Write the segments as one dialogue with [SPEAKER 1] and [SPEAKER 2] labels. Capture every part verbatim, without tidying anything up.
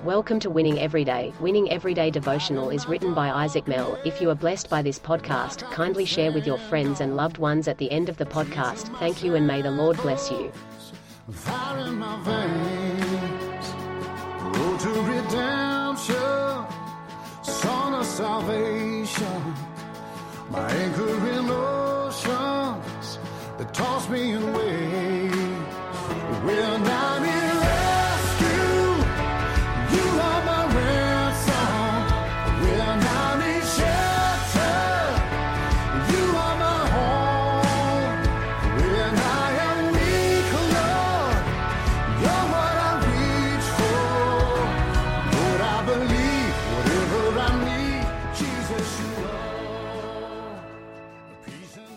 [SPEAKER 1] Welcome to Winning Everyday. Winning Everyday Devotional is written by Isaac Mell. If you are blessed by this podcast, kindly share with your friends and loved ones at the end of the podcast. Thank you and may the Lord bless you.
[SPEAKER 2] Fire in my veins, road to redemption, song of salvation, my anchor in oceans that toss me in waves. When I'm in rescue, you are my ransom. When I'm in shelter, you are my home. When I am weak, Lord, you're what I reach for. Lord, I believe whatever I need, Jesus, you are. Peace in the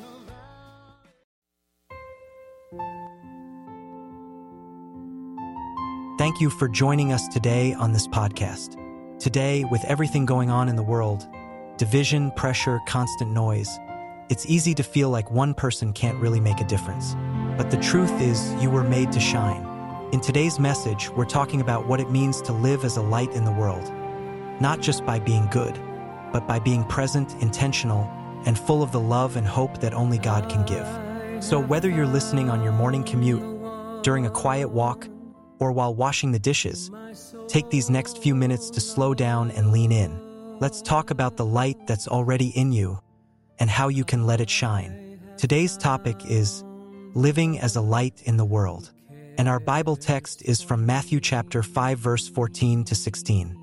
[SPEAKER 3] Thank you for joining us today on this podcast. Today, with everything going on in the world, division, pressure, constant noise, it's easy to feel like one person can't really make a difference. But the truth is, you were made to shine. In today's message, we're talking about what it means to live as a light in the world. Not just by being good, but by being present, intentional, and full of the love and hope that only God can give. So whether you're listening on your morning commute, during a quiet walk, or while washing the dishes, take these next few minutes to slow down and lean in. Let's talk about the light that's already in you and how you can let it shine. Today's topic is living as a light in the world, and our Bible text is from Matthew chapter five, verse fourteen to sixteen.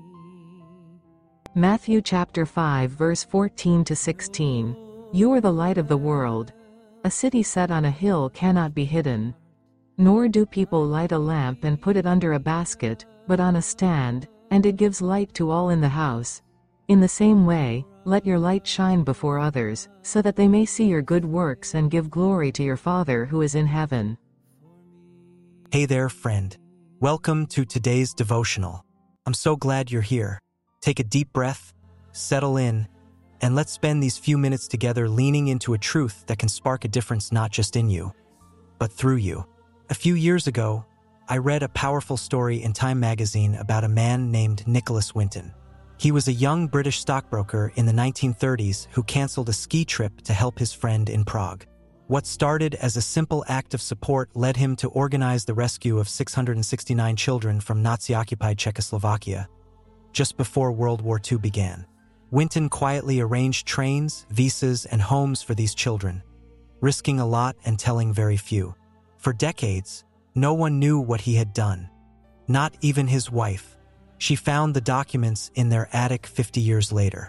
[SPEAKER 4] Matthew chapter five, verse fourteen to sixteen. You are the light of the world. A city set on a hill cannot be hidden. Nor do people light a lamp and put it under a basket, but on a stand, and it gives light to all in the house. In the same way, let your light shine before others, so that they may see your good works and give glory to your Father who is in heaven.
[SPEAKER 3] Hey there, friend. Welcome to today's devotional. I'm so glad you're here. Take a deep breath, settle in, and let's spend these few minutes together leaning into a truth that can spark a difference not just in you, but through you. A few years ago, I read a powerful story in Time magazine about a man named Nicholas Winton. He was a young British stockbroker in the nineteen thirties who canceled a ski trip to help his friend in Prague. What started as a simple act of support led him to organize the rescue of six hundred sixty-nine children from Nazi-occupied Czechoslovakia, just before World War Two began. Winton quietly arranged trains, visas, and homes for these children, risking a lot and telling very few. For decades, no one knew what he had done. Not even his wife. She found the documents in their attic fifty years later.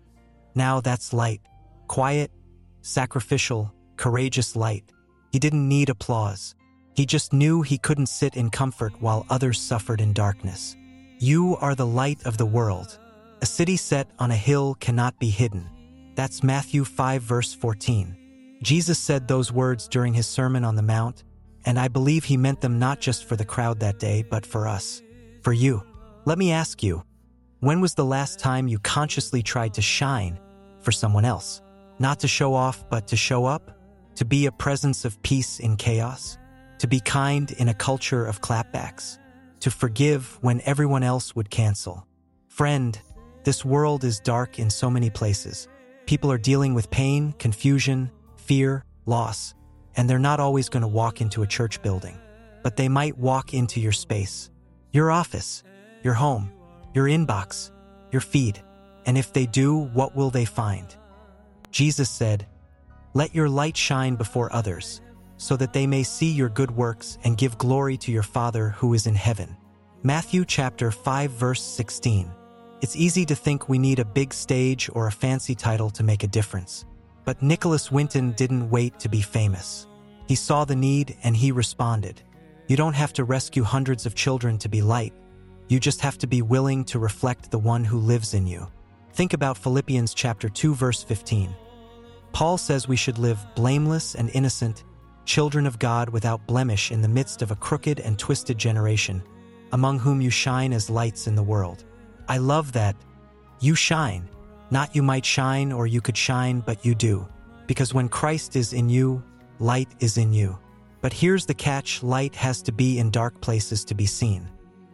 [SPEAKER 3] Now that's light. Quiet, sacrificial, courageous light. He didn't need applause. He just knew he couldn't sit in comfort while others suffered in darkness. You are the light of the world. A city set on a hill cannot be hidden. That's Matthew five, verse fourteen. Jesus said those words during his Sermon on the Mount, and I believe he meant them not just for the crowd that day, but for us, for you. Let me ask you, when was the last time you consciously tried to shine for someone else? Not to show off, but to show up? To be a presence of peace in chaos? To be kind in a culture of clapbacks? To forgive when everyone else would cancel? Friend, this world is dark in so many places. People are dealing with pain, confusion, fear, loss. And they're not always going to walk into a church building, but they might walk into your space, your office, your home, your inbox, your feed. And if they do, what will they find? Jesus said, "Let your light shine before others, so that they may see your good works and give glory to your Father who is in heaven." Matthew chapter five, verse sixteen. It's easy to think we need a big stage or a fancy title to make a difference. But Nicholas Winton didn't wait to be famous. He saw the need and he responded. You don't have to rescue hundreds of children to be light. You just have to be willing to reflect the one who lives in you. Think about Philippians chapter two, verse fifteen. Paul says we should live blameless and innocent, children of God without blemish in the midst of a crooked and twisted generation, among whom you shine as lights in the world. I love that. You shine. Not you might shine or you could shine, but you do. Because when Christ is in you, light is in you. But here's the catch, light has to be in dark places to be seen.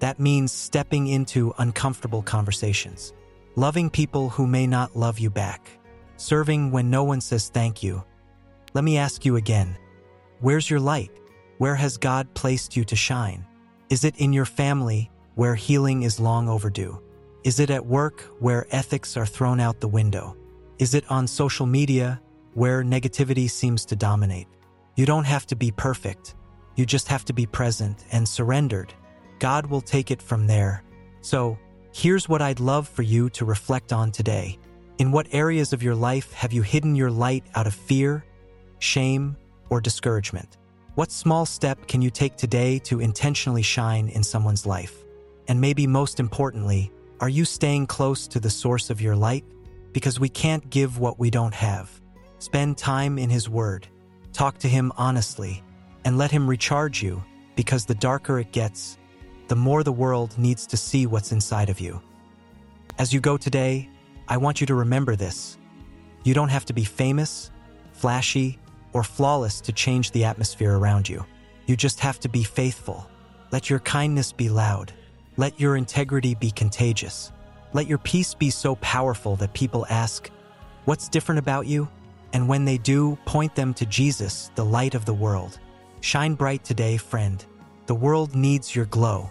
[SPEAKER 3] That means stepping into uncomfortable conversations, loving people who may not love you back, serving when no one says thank you. Let me ask you again, where's your light? Where has God placed you to shine? Is it in your family, where healing is long overdue? Is it at work, where ethics are thrown out the window? Is it on social media, where negativity seems to dominate? You don't have to be perfect. You just have to be present and surrendered. God will take it from there. So, here's what I'd love for you to reflect on today. In what areas of your life have you hidden your light out of fear, shame, or discouragement? What small step can you take today to intentionally shine in someone's life? And maybe most importantly, are you staying close to the source of your light? Because we can't give what we don't have. Spend time in His Word. Talk to Him honestly, and let Him recharge you, because the darker it gets, the more the world needs to see what's inside of you. As you go today, I want you to remember this. You don't have to be famous, flashy, or flawless to change the atmosphere around you. You just have to be faithful. Let your kindness be loud. Let your integrity be contagious. Let your peace be so powerful that people ask, "What's different about you?" And when they do, point them to Jesus, the light of the world. Shine bright today, friend. The world needs your glow.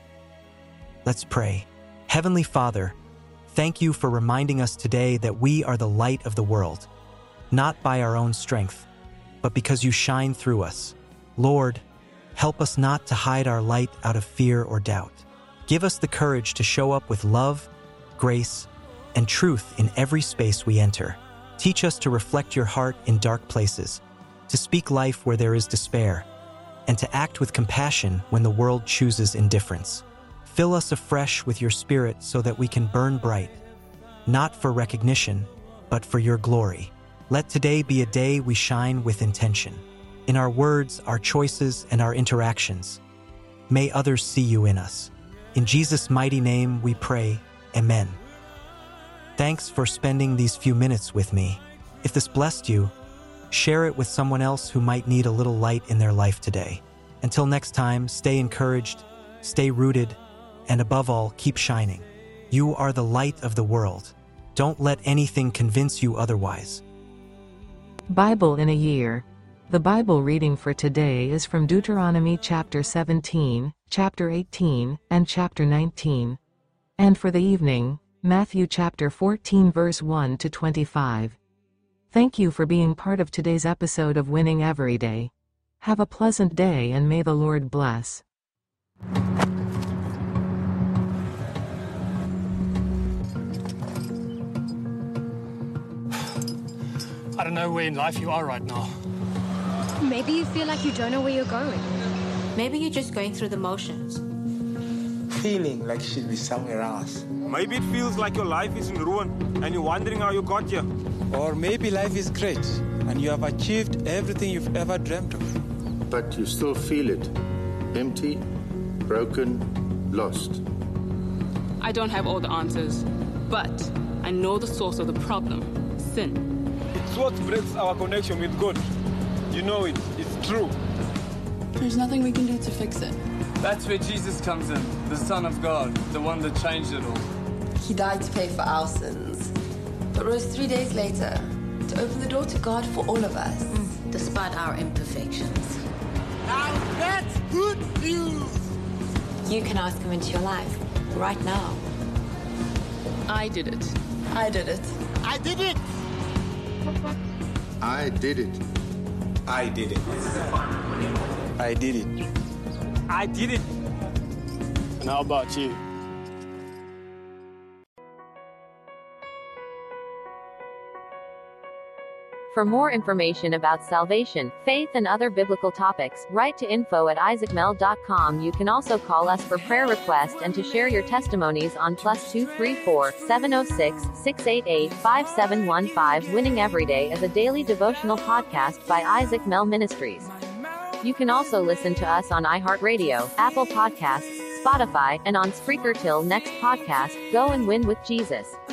[SPEAKER 3] Let's pray. Heavenly Father, thank you for reminding us today that we are the light of the world, not by our own strength, but because you shine through us. Lord, help us not to hide our light out of fear or doubt. Give us the courage to show up with love, grace, and truth in every space we enter. Teach us to reflect your heart in dark places, to speak life where there is despair, and to act with compassion when the world chooses indifference. Fill us afresh with your Spirit so that we can burn bright, not for recognition, but for your glory. Let today be a day we shine with intention. In our words, our choices, and our interactions. May others see you in us. In Jesus' mighty name we pray, Amen. Thanks for spending these few minutes with me. If this blessed you, share it with someone else who might need a little light in their life today. Until next time, stay encouraged, stay rooted, and above all, keep shining. You are the light of the world. Don't let anything convince you otherwise.
[SPEAKER 4] Bible in a year. The Bible reading for today is from Deuteronomy chapter seventeen, chapter eighteen, and chapter nineteen. And for the evening, Matthew chapter fourteen verse one to twenty-five. Thank you for being part of today's episode of Winning Every Day. Have a pleasant day and may the Lord bless.
[SPEAKER 5] I don't know where in life you are right now.
[SPEAKER 6] Maybe you feel like you don't know where you're going.
[SPEAKER 7] Maybe you're just going through the motions.
[SPEAKER 8] Feeling like you should be somewhere else.
[SPEAKER 9] Maybe it feels like your life is in ruin and you're wondering how you got here.
[SPEAKER 8] Or maybe life is great and you have achieved everything you've ever dreamt of.
[SPEAKER 2] But you still feel it. Empty, broken, lost.
[SPEAKER 10] I don't have all the answers, but I know the source of the problem, sin.
[SPEAKER 9] It's what breaks our connection with God. You know it. It's true.
[SPEAKER 11] There's nothing we can do to fix it.
[SPEAKER 12] That's where Jesus comes in, the Son of God, the one that changed it all.
[SPEAKER 13] He died to pay for our sins, but rose three days later to open the door to God for all of us.
[SPEAKER 7] Mm, despite our imperfections.
[SPEAKER 14] Now that's good news!
[SPEAKER 7] You can ask Him into your life, right now.
[SPEAKER 10] I did it.
[SPEAKER 13] I did it.
[SPEAKER 14] I did it!
[SPEAKER 2] I did it.
[SPEAKER 8] I did it. I did it.
[SPEAKER 9] I did it.
[SPEAKER 5] And how about you?
[SPEAKER 15] For more information about salvation, faith, and other biblical topics, write to info at isaac mel dot com. You can also call us for prayer requests and to share your testimonies on plus two three four, seven oh six, six eight eight, five seven one five. Winning Every Day is a daily devotional podcast by Isaac Mel Ministries. You can also listen to us on iHeartRadio, Apple Podcasts, Spotify, and on Spreaker. Till next podcast, go and win with Jesus.